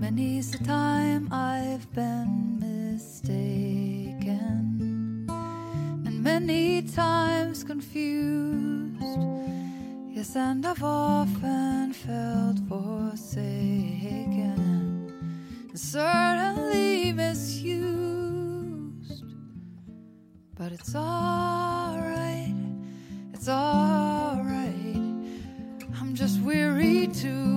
Many's the time I've been mistaken, and many times confused. Yes, and I've often felt forsaken, and certainly misused. But it's alright, it's alright. I'm just weary too.